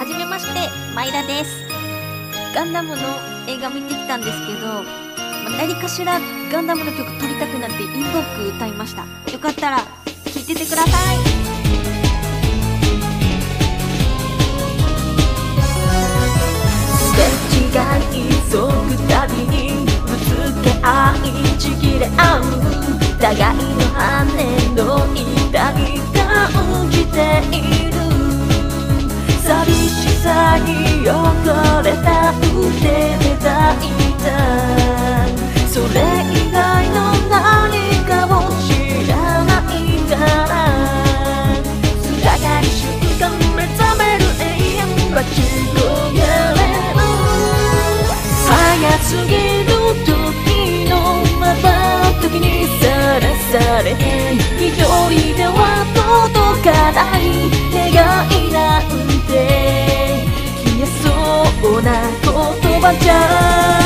はじめまして、マイラです。ガンダムの映画見てきたんですけど、何かしらガンダムの曲撮りたくなってインボーク歌いました。よかったら聴いててください。 すれ違い急ぐたびにぶつけ合いちぎれ合う互いの羽の痛み感じている。寂しさに汚れた腕で抱いた。それ以外の何かを知らないから素がかり瞬間目覚める永遠はち焦げれる。早すぎる時のまばときにさらされ一人では届かない願いなんて消えそうな言葉じゃ